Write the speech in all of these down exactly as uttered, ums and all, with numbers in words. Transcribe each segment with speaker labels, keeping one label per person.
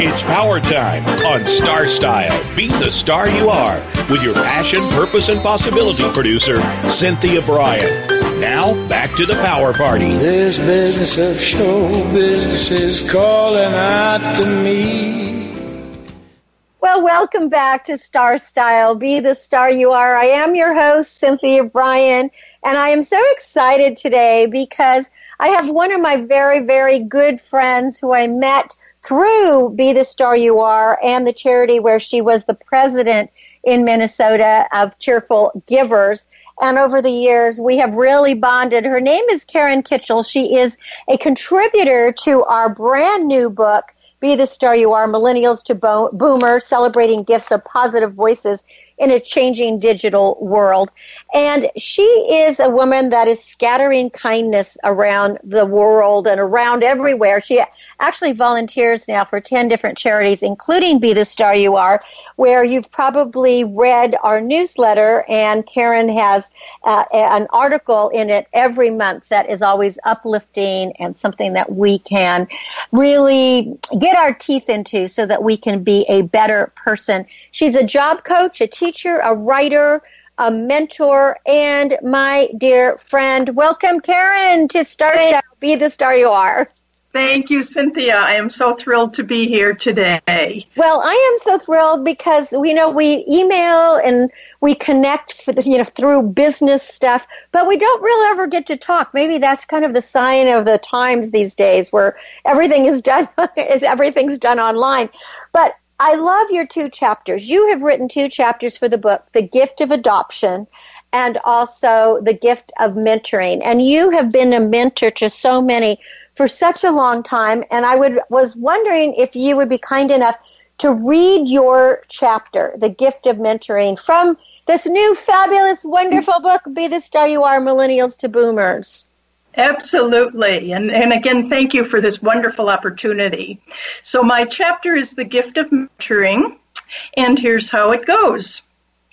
Speaker 1: It's power time on Star Style. Be the star you are with your passion, purpose, and possibility producer, Cynthia Bryan. Now, back to the power party.
Speaker 2: This business of show business is calling out to me.
Speaker 3: Well, welcome back to Star Style. Be the star you are. I am your host, Cynthia Bryan, and I am so excited today because I have one of my very, very good friends who I met through Be the Star You Are and the charity where she was the president in Minnesota of Cheerful Givers. And over the years, we have really bonded. Her name is Karen Kitchell. She is a contributor to our brand new book, Be the Star You Are, Millennials to Bo- Boomers, Celebrating Gifts of Positive Voices in a Changing Digital World. And she is a woman that is scattering kindness around the world and around everywhere. She actually volunteers now for ten different charities, including Be the Star You Are, where you've probably read our newsletter, and Karen has uh, an article in it every month that is always uplifting and something that we can really get our teeth into so that we can be a better person. She's a job coach, a teacher, a writer, a mentor, and my dear friend. Welcome, Karen, to Star Style. Be the Star You Are.
Speaker 4: Thank you, Cynthia. I am so thrilled to be here today.
Speaker 3: Well, I am so thrilled because, you know, we email and we connect for the, you know, through business stuff, but we don't really ever get to talk. Maybe that's kind of the sign of the times these days where everything is done, is everything's done online. But I love your two chapters. You have written two chapters for the book, The Gift of Adoption and also The Gift of Mentoring. And you have been a mentor to so many for such a long time, and I would was wondering if you would be kind enough to read your chapter, The Gift of Mentoring, from this new, fabulous, wonderful book, Be the Star You Are, Millennials to Boomers.
Speaker 4: Absolutely. And, and again, thank you for this wonderful opportunity. So my chapter is The Gift of Mentoring, and here's how it goes.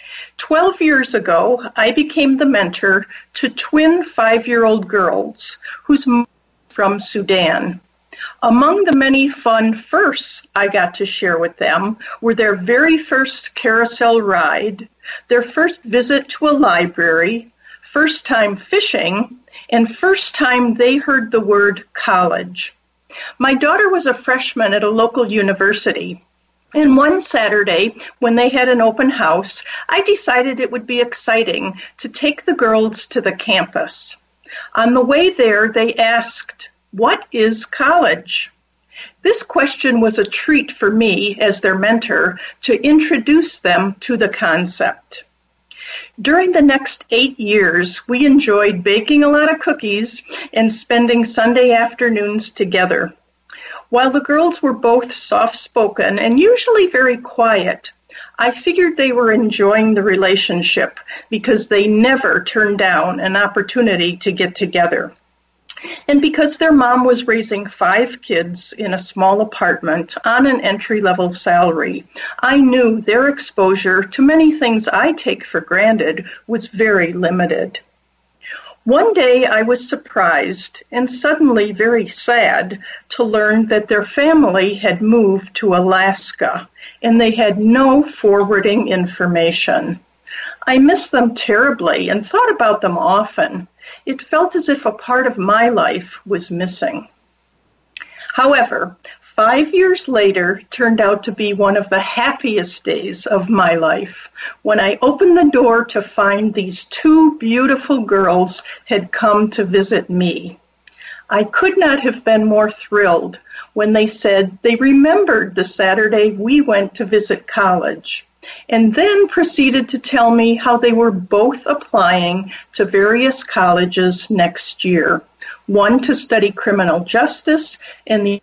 Speaker 4: Twelve years ago, I became the mentor to twin five-year-old girls whose from Sudan. Among the many fun firsts I got to share with them were their very first carousel ride, their first visit to a library, first time fishing, and first time they heard the word college. My daughter was a freshman at a local university, and one Saturday, when they had an open house, I decided it would be exciting to take the girls to the campus. On the way there, they asked, "What is college?" This question was a treat for me as their mentor to introduce them to the concept. During the next eight years, we enjoyed baking a lot of cookies and spending Sunday afternoons together. While the girls were both soft-spoken and usually very quiet, I figured they were enjoying the relationship because they never turned down an opportunity to get together. And because their mom was raising five kids in a small apartment on an entry-level salary, I knew their exposure to many things I take for granted was very limited. One day I was surprised and suddenly very sad to learn that their family had moved to Alaska and they had no forwarding information. I missed them terribly and thought about them often. It felt as if a part of my life was missing. However, five years later turned out to be one of the happiest days of my life when I opened the door to find these two beautiful girls had come to visit me. I could not have been more thrilled when they said they remembered the Saturday we went to visit college, and then proceeded to tell me how they were both applying to various colleges next year, one to study criminal justice and the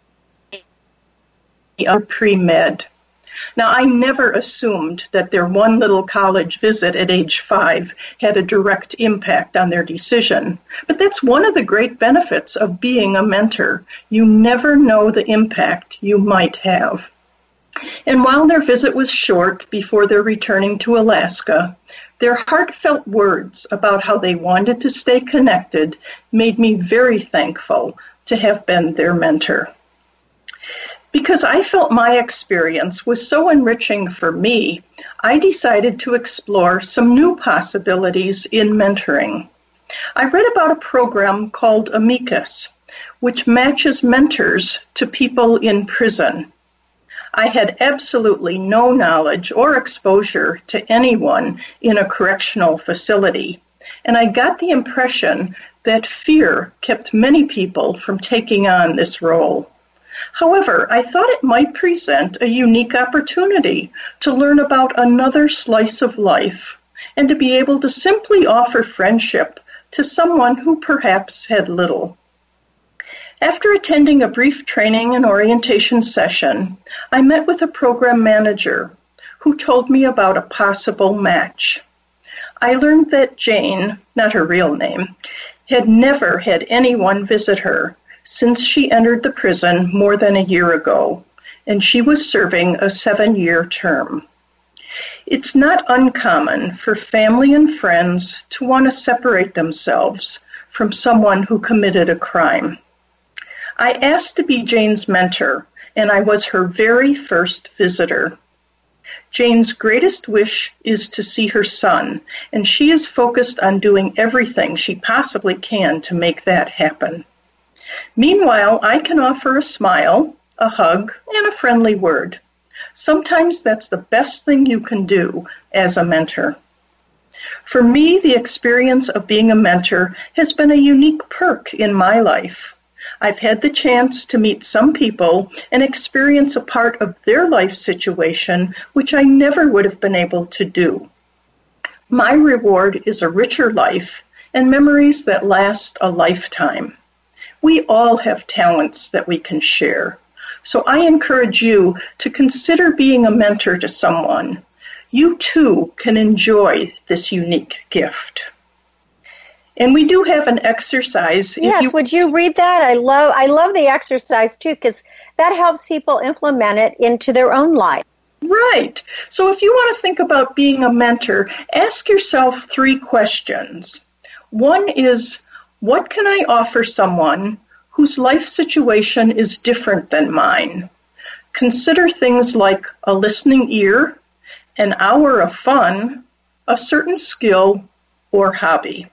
Speaker 4: other pre-med. Now, I never assumed that their one little college visit at age five had a direct impact on their decision, but that's one of the great benefits of being a mentor. You never know the impact you might have. And while their visit was short before their returning to Alaska, their heartfelt words about how they wanted to stay connected made me very thankful to have been their mentor. Because I felt my experience was so enriching for me, I decided to explore some new possibilities in mentoring. I read about a program called Amicus, which matches mentors to people in prison. I had absolutely no knowledge or exposure to anyone in a correctional facility, and I got the impression that fear kept many people from taking on this role. However, I thought it might present a unique opportunity to learn about another slice of life and to be able to simply offer friendship to someone who perhaps had little. After attending a brief training and orientation session, I met with a program manager who told me about a possible match. I learned that Jane, not her real name, had never had anyone visit her since she entered the prison more than a year ago, and she was serving a seven-year term. It's not uncommon for family and friends to want to separate themselves from someone who committed a crime. I asked to be Jane's mentor, and I was her very first visitor. Jane's greatest wish is to see her son, and she is focused on doing everything she possibly can to make that happen. Meanwhile, I can offer a smile, a hug, and a friendly word. Sometimes that's the best thing you can do as a mentor. For me, the experience of being a mentor has been a unique perk in my life. I've had the chance to meet some people and experience a part of their life situation which I never would have been able to do. My reward is a richer life and memories that last a lifetime. We all have talents that we can share. So I encourage you to consider being a mentor to someone. You too can enjoy this unique gift. And we do have an exercise.
Speaker 3: Yes, you, would you read that? I love I love the exercise too, because that helps people implement it into their own life.
Speaker 4: Right. So if you want to think about being a mentor, ask yourself three questions. One is, what can I offer someone whose life situation is different than mine? Consider things like a listening ear, an hour of fun, a certain skill, or hobby.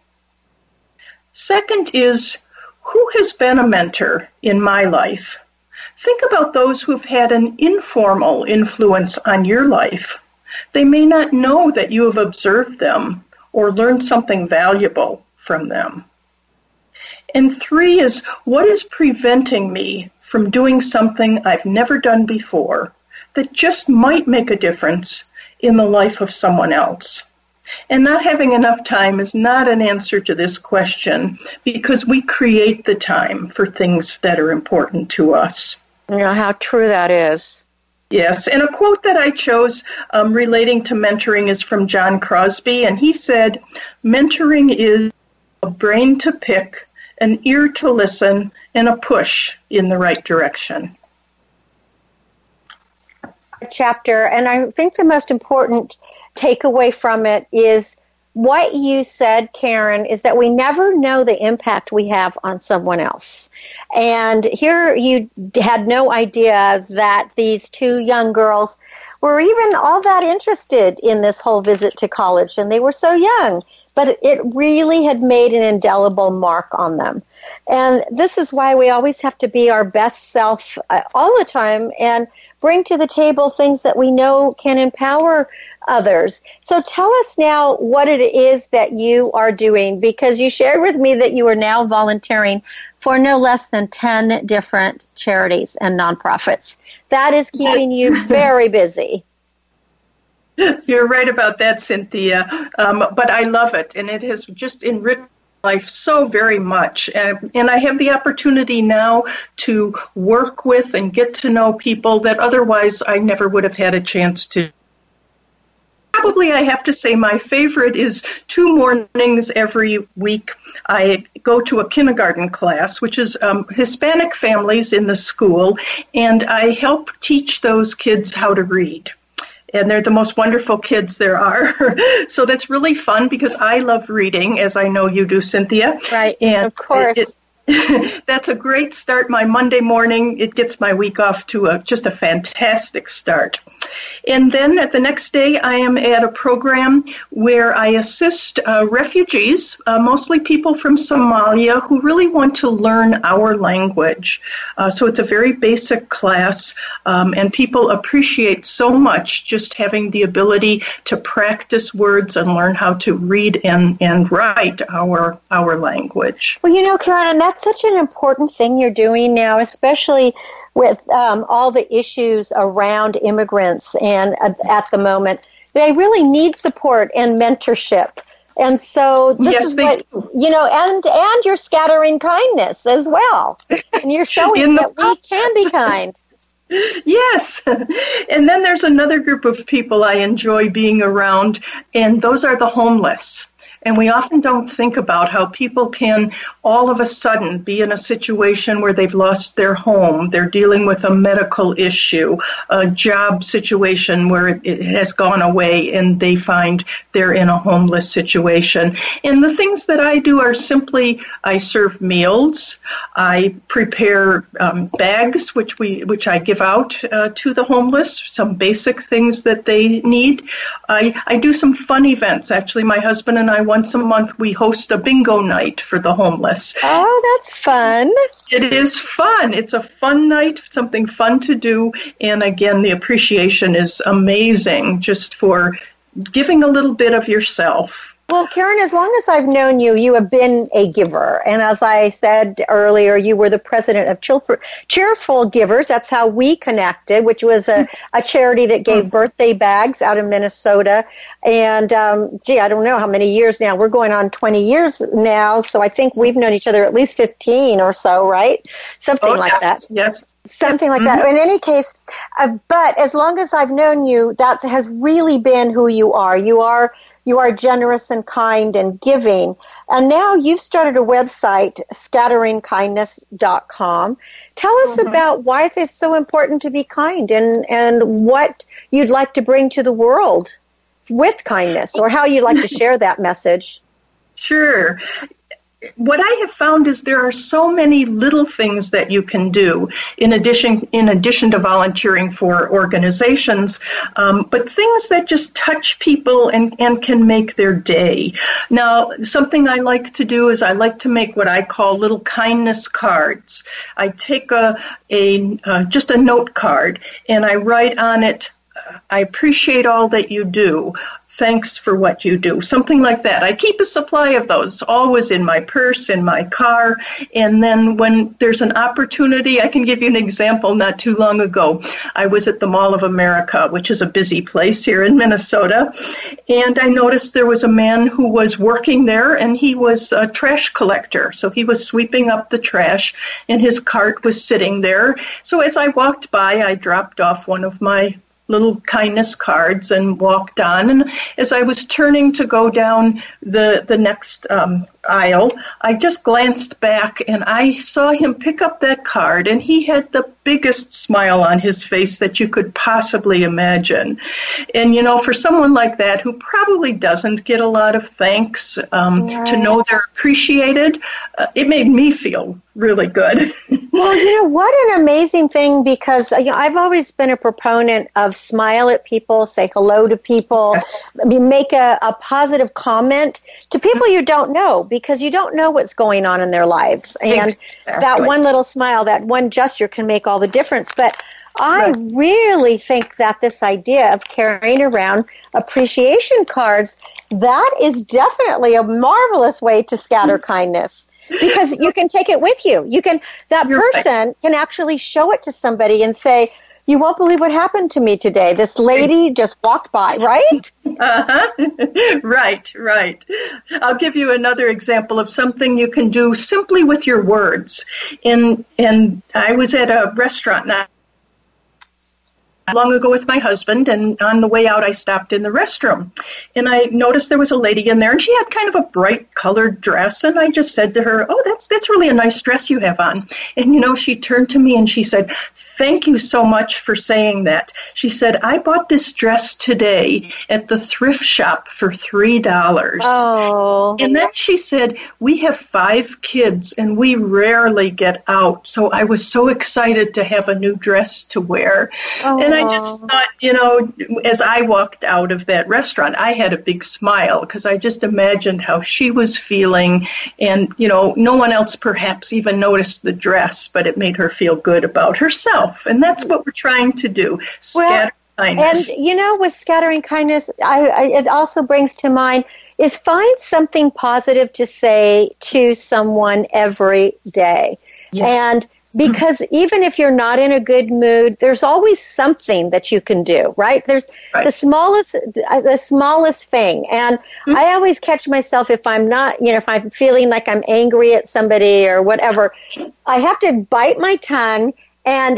Speaker 4: Second is, who has been a mentor in my life? Think about those who've had an informal influence on your life. They may not know that you have observed them or learned something valuable from them. And three is, what is preventing me from doing something I've never done before that just might make a difference in the life of someone else? And not having enough time is not an answer to this question, because we create the time for things that are important to us.
Speaker 3: You know how true that is.
Speaker 4: Yes, and a quote that I chose um, relating to mentoring is from John Crosby, and he said, "Mentoring is a brain to pick, an ear to listen, and a push in the right direction."
Speaker 3: Chapter, and I think the most important takeaway from it is what you said, Karen, is that we never know the impact we have on someone else. And here you had no idea that these two young girls were even all that interested in this whole visit to college, and they were so young. But it really had made an indelible mark on them. And this is why we always have to be our best self uh, all the time and bring to the table things that we know can empower others. So tell us now what it is that you are doing, because you shared with me that you are now volunteering for no less than ten different charities and nonprofits. That is keeping you very busy.
Speaker 4: You're right about that, Cynthia. Um, but I love it, and it has just enriched life so very much. And, and I have the opportunity now to work with and get to know people that otherwise I never would have had a chance to. Probably I have to say my favorite is two mornings every week. I go to a kindergarten class, which is um, Hispanic families in the school, and I help teach those kids how to read. And they're the most wonderful kids there are. So that's really fun because I love reading, as I know you do, Cynthia.
Speaker 3: Right,
Speaker 4: and
Speaker 3: of course.
Speaker 4: It, That's a great start. My Monday morning, it gets my week off to a, just a fantastic start. And then at the next day, I am at a program where I assist uh, refugees, uh, mostly people from Somalia, who really want to learn our language. Uh, so it's a very basic class, um, and people appreciate so much just having the ability to practice words and learn how to read and, and write our our language.
Speaker 3: Well, you know, Karen, and that's such an important thing you're doing now, especially with um, all the issues around immigrants, and uh, at the moment, they really need support and mentorship. And so this
Speaker 4: yes,
Speaker 3: is
Speaker 4: they,
Speaker 3: what, you know, and, and you're scattering kindness as well. And you're showing that we can be kind.
Speaker 4: Yes. And then there's another group of people I enjoy being around, and those are the homeless. And we often don't think about how people can all of a sudden be in a situation where they've lost their home, they're dealing with a medical issue, a job situation where it, it has gone away, and they find they're in a homeless situation. And the things that I do are simply, I serve meals, I prepare um, bags, which we which I give out uh, to the homeless, some basic things that they need. I, I do some fun events. Actually, my husband and I, once a month, we host a bingo night for the homeless.
Speaker 3: Oh, that's fun.
Speaker 4: It is fun. It's a fun night, something fun to do. And again, the appreciation is amazing just for giving a little bit of yourself.
Speaker 3: Well, Karen, as long as I've known you, you have been a giver. And as I said earlier, you were the president of Cheerful Givers. That's how we connected, which was a, a charity that gave birthday bags out of Minnesota. And, um, gee, I don't know how many years now. We're going on twenty years now. So I think we've known each other at least fifteen or so, right? Something
Speaker 4: oh,
Speaker 3: like
Speaker 4: yes,
Speaker 3: that.
Speaker 4: Yes.
Speaker 3: Something like
Speaker 4: mm-hmm.
Speaker 3: that. In any case, uh, but as long as I've known you, that has really been who you are. You are You are generous and kind and giving. And now you've started a website, scattering kindness dot com. Tell us mm-hmm. about why it's so important to be kind, and, and what you'd like to bring to the world with kindness, or how you'd like to share that message.
Speaker 4: Sure. What I have found is there are so many little things that you can do in addition in addition to volunteering for organizations, um, but things that just touch people and, and can make their day. Now, something I like to do is I like to make what I call little kindness cards. I take a, a uh, just a note card, and I write on it, "I appreciate all that you do. Thanks for what you do," something like that. I keep a supply of those always in my purse, in my car, and then when there's an opportunity, I can give you an example. Not too long ago, I was at the Mall of America, which is a busy place here in Minnesota, and I noticed there was a man who was working there, and he was a trash collector. So he was sweeping up the trash, and his cart was sitting there. So as I walked by, I dropped off one of my little kindness cards and walked on. And as I was turning to go down the the next um, aisle, I just glanced back and I saw him pick up that card, and he had the biggest smile on his face that you could possibly imagine. And, you know, for someone like that who probably doesn't get a lot of thanks, um, right. to know they're appreciated, uh, it made me feel really good.
Speaker 3: Well, you know, what an amazing thing, because you know, I've always been a proponent of smile at people, say hello to people, yes. I mean, make a, a positive comment to people you don't know, because you don't know what's going on in their lives. And exactly. that one little smile, that one gesture can make all the difference. But I right. really think that this idea of carrying around appreciation cards, that is definitely a marvelous way to scatter kindness. Because you can take it with you. You can, that You're person right. can actually show it to somebody and say, "You won't believe what happened to me today. This lady just walked by," right?
Speaker 4: Uh-huh. Right, right. I'll give you another example of something you can do simply with your words. And, and I was at a restaurant now. long ago with my husband, and on the way out I stopped in the restroom, and I noticed there was a lady in there, and she had kind of a bright colored dress, and I just said to her, oh, that's that's really a nice dress you have on. And you know, she turned to me and she said, thank you so much for saying that. She said, I bought this dress today at the thrift shop for three dollars.
Speaker 3: Oh.
Speaker 4: And then she said, we have five kids and we rarely get out, so I was so excited to have a new dress to wear. Oh. And I just thought, you know, as I walked out of that restaurant, I had a big smile because I just imagined how she was feeling. And, you know, no one else perhaps even noticed the dress, but it made her feel good about herself. And that's what we're trying to do, scatter well, kindness.
Speaker 3: And, you know, with scattering kindness, I, I, it also brings to mind is find something positive to say to someone every day. Yes. And because even if you're not in a good mood, there's always something that you can do, right? There's right. the smallest, the smallest thing. And mm-hmm. I always catch myself if I'm not, you know, if I'm feeling like I'm angry at somebody or whatever, I have to bite my tongue and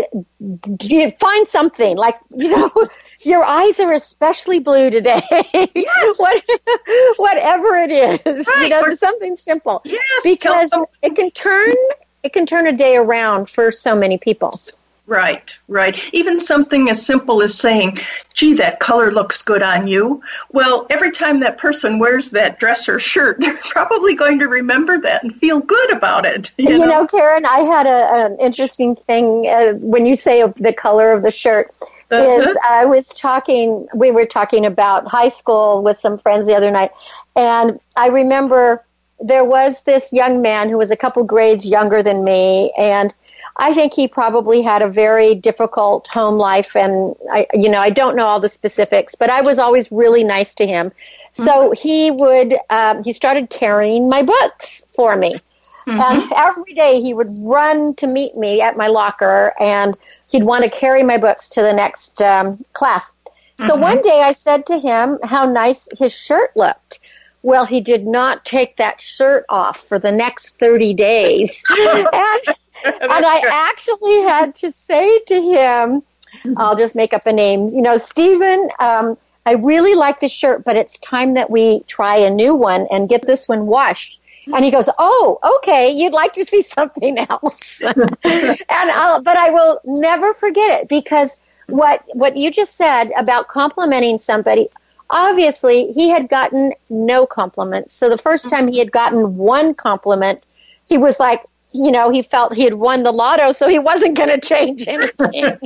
Speaker 3: find something like, you know, your eyes are especially blue today.
Speaker 4: Yes.
Speaker 3: what, whatever it is,
Speaker 4: right.
Speaker 3: you know,
Speaker 4: or,
Speaker 3: something simple.
Speaker 4: Yes.
Speaker 3: Because it can turn... It can turn a day around for so many people.
Speaker 4: Right, right. Even something as simple as saying, gee, that color looks good on you. Well, every time that person wears that dress or shirt, they're probably going to remember that and feel good about it. You,
Speaker 3: you
Speaker 4: know?
Speaker 3: know, Karen, I had a, an interesting thing uh, when you say of the color of the shirt. Uh-huh. Is I was talking, we were talking about high school with some friends the other night, and I remember there was this young man who was a couple grades younger than me, and I think he probably had a very difficult home life, and I, you know, I don't know all the specifics, but I was always really nice to him. Mm-hmm. So he would, um, he started carrying my books for me, mm-hmm. and every day he would run to meet me at my locker, and he'd want to carry my books to the next um, class. Mm-hmm. So one day I said to him how nice his shirt looked. Well, he did not take that shirt off for the next thirty days. and, and I actually had to say to him, I'll just make up a name, you know, Stephen, um, I really like this shirt, but it's time that we try a new one and get this one washed. And he goes, oh, okay, you'd like to see something else. and I'll, But I will never forget it, because what what you just said about complimenting somebody, obviously, he had gotten no compliments. So the first time he had gotten one compliment, he was like, you know, he felt he had won the lotto, so he wasn't going to change anything.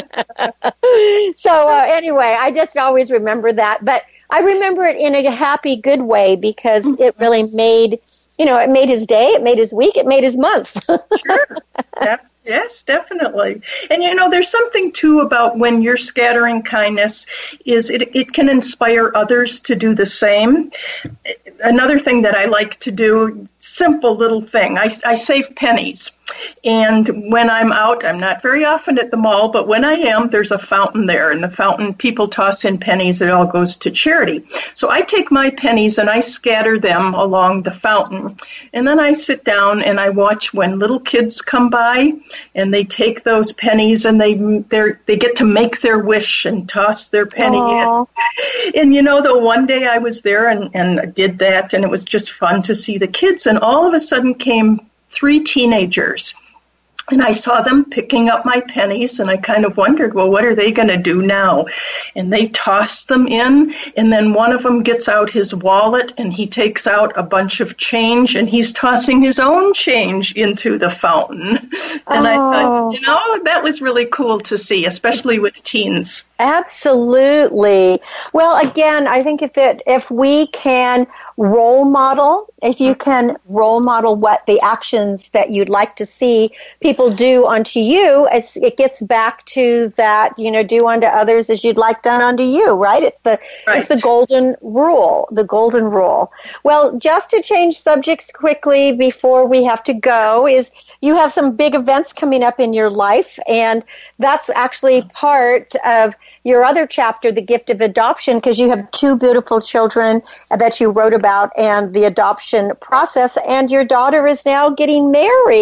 Speaker 3: so uh, anyway, I just always remember that. But I remember it in a happy, good way, because it really made, you know, it made his day, it made his week, it made his month.
Speaker 4: Sure. Yeah. Yes, definitely. And, you know, there's something, too, about when you're scattering kindness is it, it can inspire others to do the same. Another thing that I like to do, simple little thing, I, I save pennies. And when I'm out, I'm not very often at the mall, but when I am, there's a fountain there. And the fountain, people toss in pennies. It all goes to charity. So I take my pennies and I scatter them along the fountain. And then I sit down and I watch when little kids come by and they take those pennies and they they they get to make their wish and toss their penny Aww. in. And, you know, the one day I was there and, and did that, and it was just fun to see the kids. And all of a sudden came three teenagers, and I saw them picking up my pennies, and I kind of wondered, well, what are they going to do now? And they tossed them in, and then one of them gets out his wallet, and he takes out a bunch of change, and he's tossing his own change into the fountain. And oh. I thought, you know, that was really cool to see, especially with teens.
Speaker 3: Absolutely. Well, again, I think if it, if we can role model, if you can role model what the actions that you'd like to see people do unto you, it's, it gets back to that, you know, do unto others as you'd like done unto you, right? It's the right. It's the golden rule, the golden rule. Well, just to change subjects quickly before we have to go, is you have some big events coming up in your life, and that's actually part of your other chapter, The Gift of Adoption, because you have two beautiful children that you wrote about and the adoption process, and your daughter is now getting married.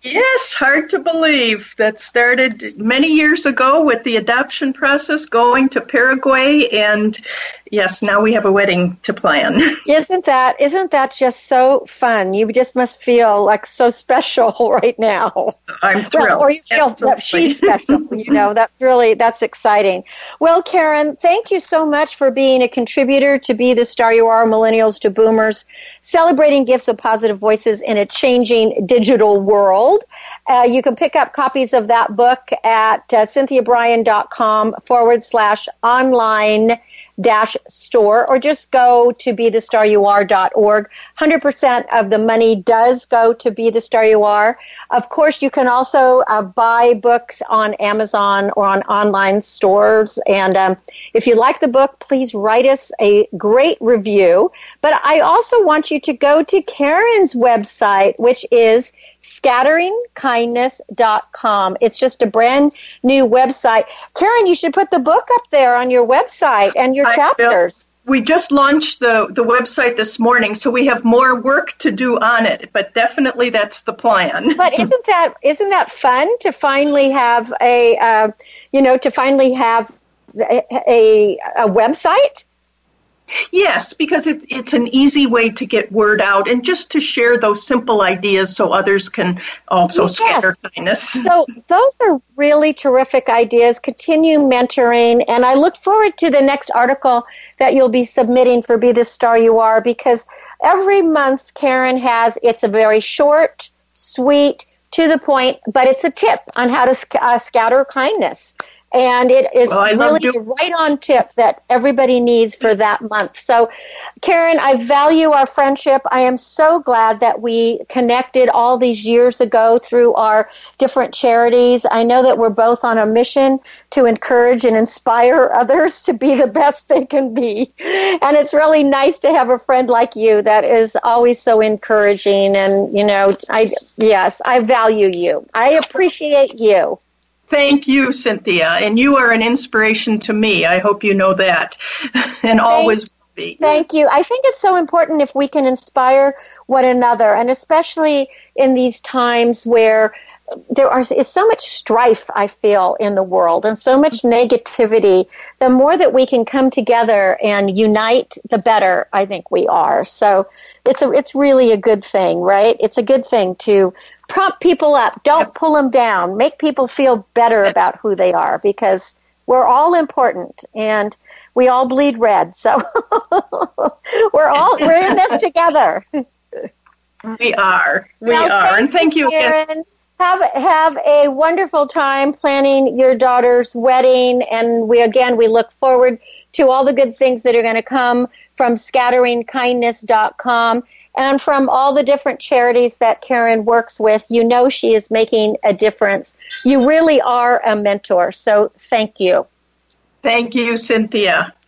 Speaker 4: Yes, hard to believe. That started many years ago with the adoption process going to Paraguay, and yes, now we have a wedding to plan.
Speaker 3: Isn't that isn't that just so fun? You just must feel like so special right now.
Speaker 4: I'm thrilled.
Speaker 3: Well, or you feel
Speaker 4: Absolutely.
Speaker 3: that she's special. You know, that's really that's exciting. Well, Karen, thank you so much for being a contributor to Be the Star You Are, Millennials to Boomers, celebrating gifts of positive voices in a changing digital world. Uh, you can pick up copies of that book at uh, cynthiabryan.com forward slash online dash store, or just go to be the star you are dot org. one hundred percent of the money does go to Be the Star You Are. Of course, you can also uh, buy books on Amazon or on online stores. And um, if you like the book, please write us a great review. But I also want you to go to Karen's website, which is scattering kindness dot com. It's just a brand new website. Karen, you should put the book up there on your website and your
Speaker 4: I
Speaker 3: chapters.
Speaker 4: Will. We just launched the, the website this morning, so we have more work to do on it, but definitely that's the plan.
Speaker 3: But isn't that isn't that fun to finally have a uh, you know to finally have a, a, a website?
Speaker 4: Yes, because it, it's an easy way to get word out and just to share those simple ideas so others can also
Speaker 3: Yes.
Speaker 4: scatter kindness.
Speaker 3: So those are really terrific ideas. Continue mentoring, and I look forward to the next article that you'll be submitting for Be the Star You Are, because every month Karen has, it's a very short, sweet, to the point, but it's a tip on how to sc- uh, scatter kindness. And it is
Speaker 4: well,
Speaker 3: really the right on tip that everybody needs for that month. So, Karen, I value our friendship. I am so glad that we connected all these years ago through our different charities. I know that we're both on a mission to encourage and inspire others to be the best they can be. And it's really nice to have a friend like you that is always so encouraging. And, you know, I, yes, I value you. I appreciate you.
Speaker 4: Thank you, Cynthia, and you are an inspiration to me. I hope you know that, and always will be.
Speaker 3: Thank you. I think it's so important if we can inspire one another, and especially in these times where there are is so much strife, I feel, in the world, and so much negativity. The more that we can come together and unite, the better I think we are. So it's a, it's really a good thing, right? It's a good thing to prompt people up. Don't yep. pull them down. Make people feel better about who they are, because we're all important and we all bleed red. So we're all we're in this together.
Speaker 4: We are. We
Speaker 3: well,
Speaker 4: are.
Speaker 3: Thank
Speaker 4: and thank you
Speaker 3: Karen.
Speaker 4: again.
Speaker 3: Have have a wonderful time planning your daughter's wedding, and we again we look forward to all the good things that are going to come from scattering kindness dot com and from all the different charities that Karen works with. You know she is making a difference. You really are a mentor, so thank you.
Speaker 4: Thank you, Cynthia.